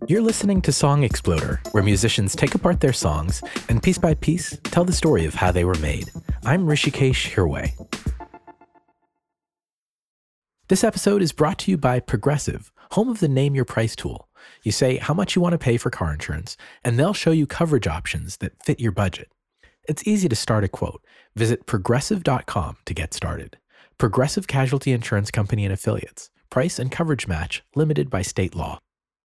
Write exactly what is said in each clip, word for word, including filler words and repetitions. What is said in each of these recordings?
You're listening to Song Exploder, where musicians take apart their songs and piece by piece tell the story of how they were made. I'm Rishikesh Hirway. This episode is brought to you by Progressive, home of the Name Your Price tool. You say how much you want to pay for car insurance, and they'll show you coverage options that fit your budget. It's easy to start a quote. Visit progressive dot com to get started. Progressive Casualty Insurance Company and Affiliates. Price and coverage match limited by state law.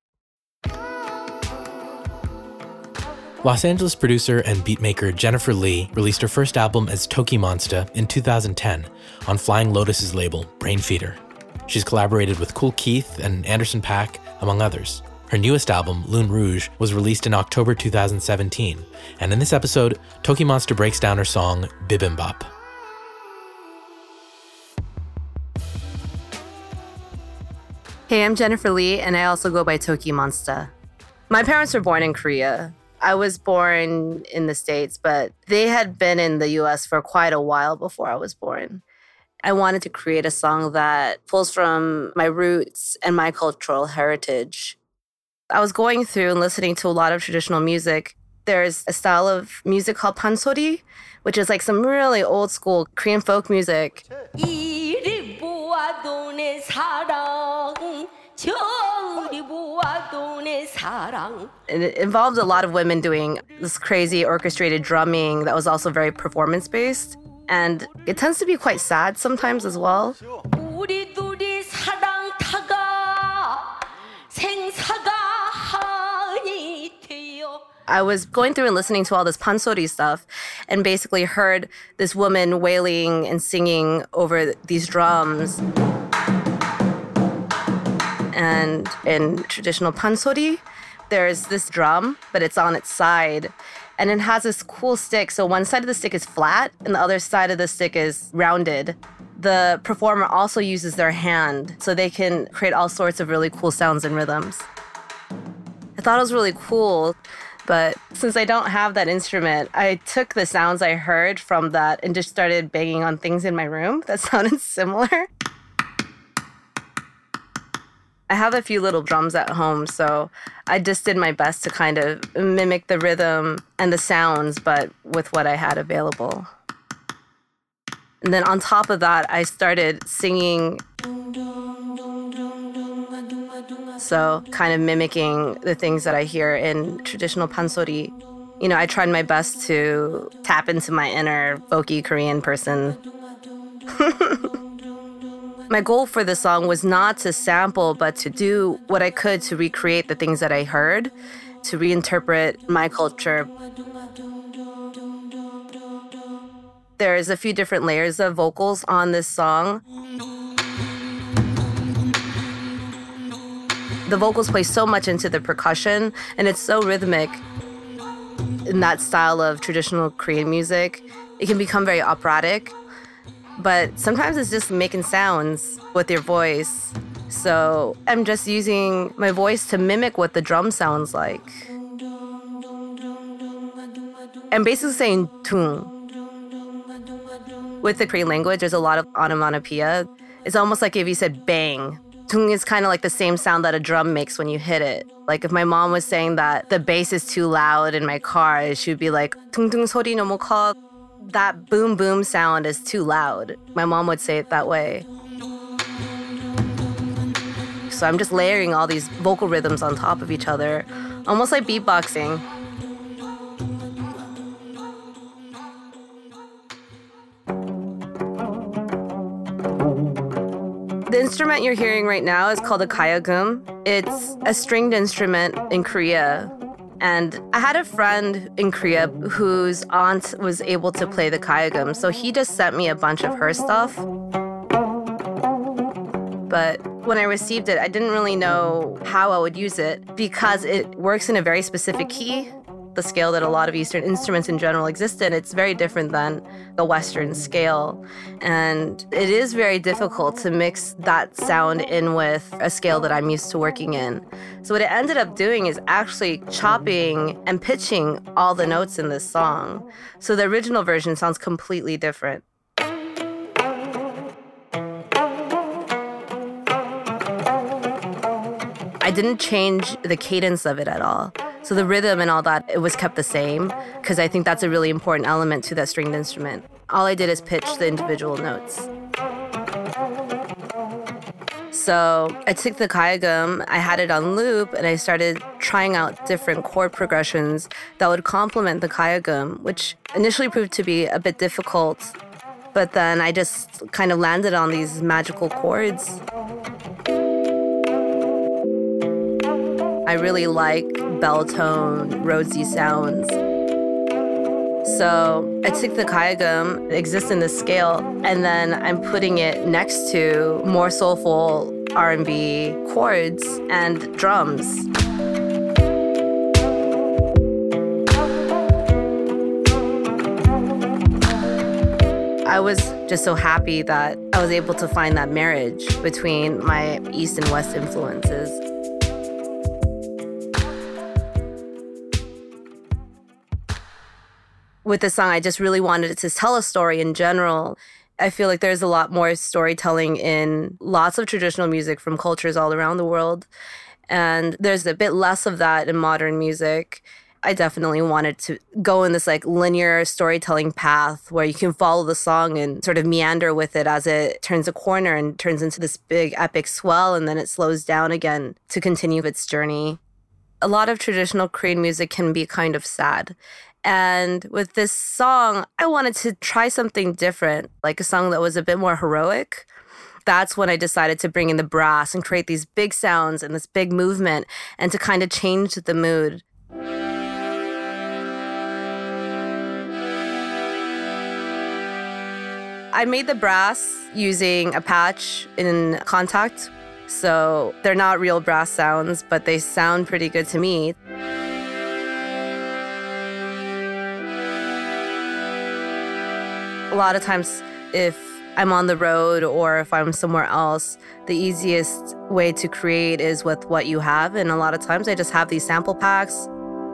Los Angeles producer and beatmaker Jennifer Lee released her first album as Toki Monsta in two thousand ten on Flying Lotus's label, Brainfeeder. She's collaborated with Kool Keith and Anderson .Paak, among others. Her newest album, Lune Rouge, was released in October two thousand seventeen, and in this episode, Toki Monsta breaks down her song, Bibimbap. Hey, I'm Jennifer Lee, and I also go by Toki Monsta. My parents were born in Korea. I was born in the States, but they had been in the U S for quite a while before I was born. I wanted to create a song that pulls from my roots and my cultural heritage. I was going through and listening to a lot of traditional music. There's a style of music called pansori, which is like some really old school Korean folk music. And it involved a lot of women doing this crazy orchestrated drumming that was also very performance-based. And it tends to be quite sad sometimes as well. I was going through and listening to all this pansori stuff and basically heard this woman wailing and singing over these drums. And in traditional pansori, there's this drum, but it's on its side. And it has this cool stick. So one side of the stick is flat and the other side of the stick is rounded. The performer also uses their hand so they can create all sorts of really cool sounds and rhythms. I thought it was really cool, but since I don't have that instrument, I took the sounds I heard from that and just started banging on things in my room that sounded similar. I have a few little drums at home, so I just did my best to kind of mimic the rhythm and the sounds, but with what I had available. And then on top of that, I started singing, so kind of mimicking the things that I hear in traditional pansori. You know, I tried my best to tap into my inner folky Korean person. My goal for the song was not to sample, but to do what I could to recreate the things that I heard, to reinterpret my culture. There's a few different layers of vocals on this song. The vocals play so much into the percussion, and it's so rhythmic in that style of traditional Korean music. It can become very operatic. But sometimes it's just making sounds with your voice. So I'm just using my voice to mimic what the drum sounds like. I'm basically saying tung. With the Korean language, there's a lot of onomatopoeia. It's almost like if you said bang. Tung is kind of like the same sound that a drum makes when you hit it. Like if my mom was saying that the bass is too loud in my car, she would be like, tung tung 소리 너무 커. That boom boom sound is too loud. My mom would say it that way. So I'm just layering all these vocal rhythms on top of each other, almost like beatboxing. The instrument you're hearing right now is called a kayagum. It's a stringed instrument in Korea. And I had a friend in Korea whose aunt was able to play the kayagum, so he just sent me a bunch of her stuff. But when I received it, I didn't really know how I would use it because it works in a very specific key. The scale that a lot of Eastern instruments in general exist in, it's very different than the Western scale. And it is very difficult to mix that sound in with a scale that I'm used to working in. So what it ended up doing is actually chopping and pitching all the notes in this song. So the original version sounds completely different. I didn't change the cadence of it at all. So the rhythm and all that, it was kept the same because I think that's a really important element to that stringed instrument. All I did is pitch the individual notes. So I took the kayagum, I had it on loop, and I started trying out different chord progressions that would complement the kayagum, which initially proved to be a bit difficult. But then I just kind of landed on these magical chords. I really like bell tone, rosy sounds. So I took the kayagum, it exists in this scale, and then I'm putting it next to more soulful R and B chords and drums. I was just so happy that I was able to find that marriage between my East and West influences. With this song, I just really wanted to tell a story in general. I feel like there's a lot more storytelling in lots of traditional music from cultures all around the world. And there's a bit less of that in modern music. I definitely wanted to go in this like linear storytelling path where you can follow the song and sort of meander with it as it turns a corner and turns into this big epic swell, and then it slows down again to continue its journey. A lot of traditional Korean music can be kind of sad. And with this song, I wanted to try something different, like a song that was a bit more heroic. That's when I decided to bring in the brass and create these big sounds and this big movement and to kind of change the mood. I made the brass using a patch in Contact. So they're not real brass sounds, but they sound pretty good to me. A lot of times, if I'm on the road or if I'm somewhere else, the easiest way to create is with what you have. And a lot of times I just have these sample packs.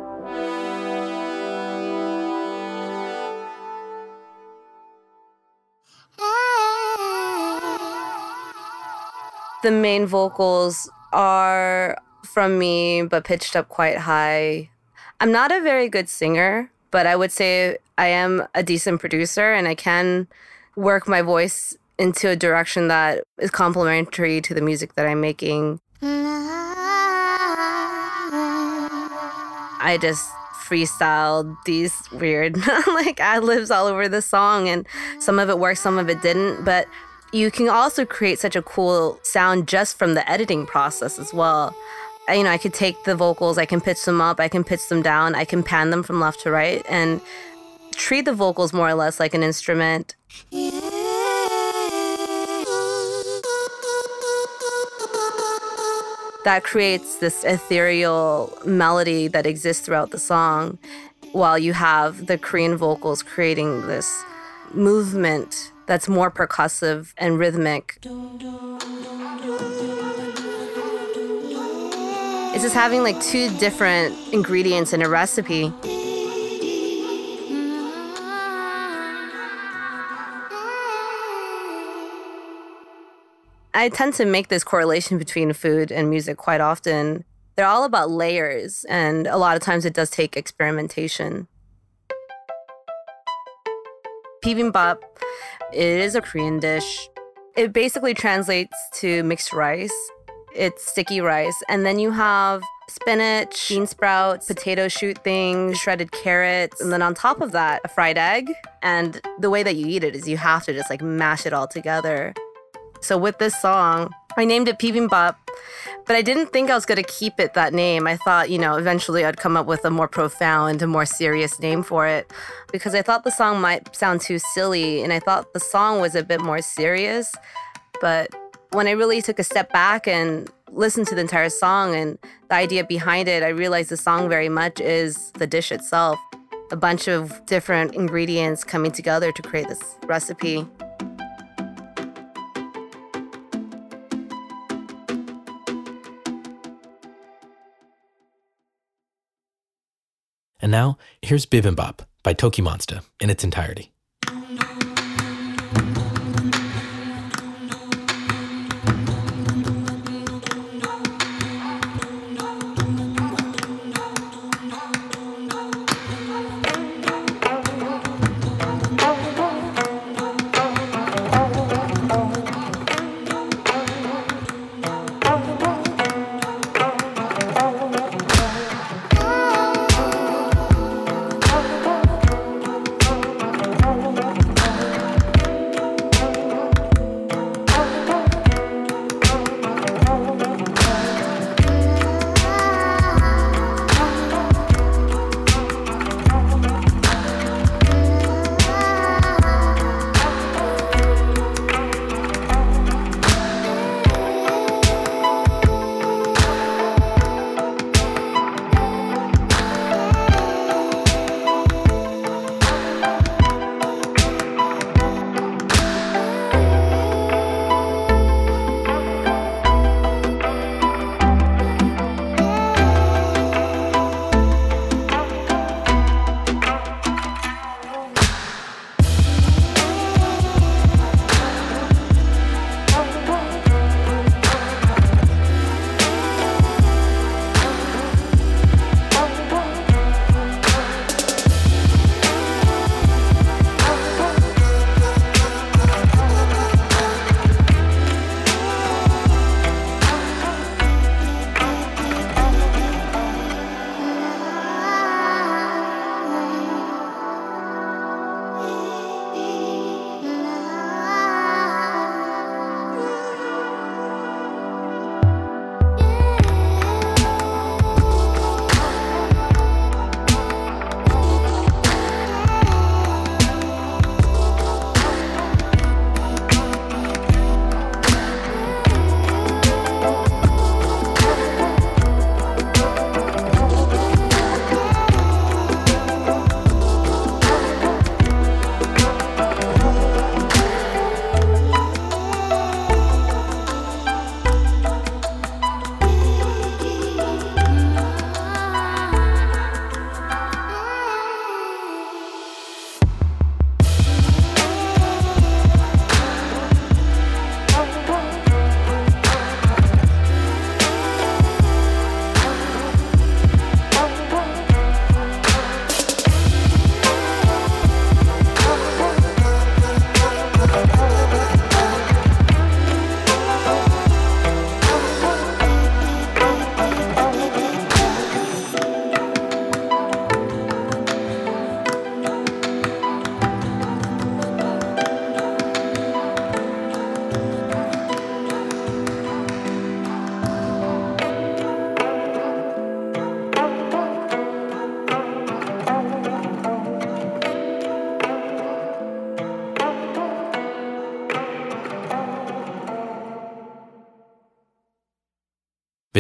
The main vocals are from me, but pitched up quite high. I'm not a very good singer, but I would say I am a decent producer and I can work my voice into a direction that is complementary to the music that I'm making. I just freestyled these weird like ad-libs all over the song, and some of it worked, some of it didn't, but you can also create such a cool sound just from the editing process as well. I, you know, I could take the vocals, I can pitch them up, I can pitch them down, I can pan them from left to right and treat the vocals more or less like an instrument. That creates this ethereal melody that exists throughout the song, while you have the Korean vocals creating this movement that's more percussive and rhythmic. It's just having like two different ingredients in a recipe. I tend to make this correlation between food and music quite often. They're all about layers, and a lot of times it does take experimentation. Bibimbap, it is a Korean dish. It basically translates to mixed rice. It's sticky rice. And then you have spinach, bean sprouts, potato shoot things, shredded carrots, and then on top of that, a fried egg. And the way that you eat it is you have to just like mash it all together. So with this song, I named it Bibimbap, but I didn't think I was going to keep it that name. I thought, you know, eventually I'd come up with a more profound and more serious name for it, because I thought the song might sound too silly, and I thought the song was a bit more serious. But when I really took a step back and listened to the entire song and the idea behind it, I realized the song very much is the dish itself. A bunch of different ingredients coming together to create this recipe. And now, here's Bibimbap by Toki Monsta in its entirety.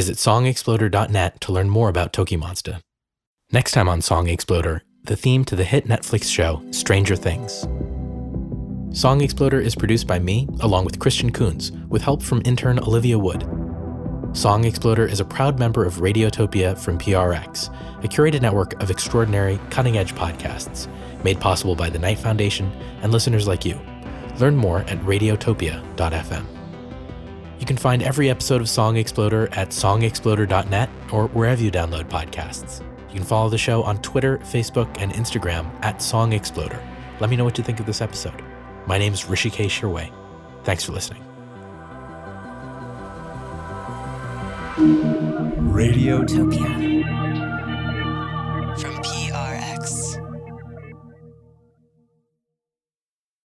Visit song exploder dot net to learn more about Tokimonsta. Next time on Song Exploder, the theme to the hit Netflix show Stranger Things. Song Exploder is produced by me, along with Christian Coons, with help from intern Olivia Wood. Song Exploder is a proud member of Radiotopia from P R X, a curated network of extraordinary, cutting-edge podcasts, made possible by the Knight Foundation and listeners like you. Learn more at radiotopia dot f m. You can find every episode of Song Exploder at song exploder dot net or wherever you download podcasts. You can follow the show on Twitter, Facebook, and Instagram at Song Exploder. Let me know what you think of this episode. My name is Rishikesh Hirway. Thanks for listening. Radiotopia.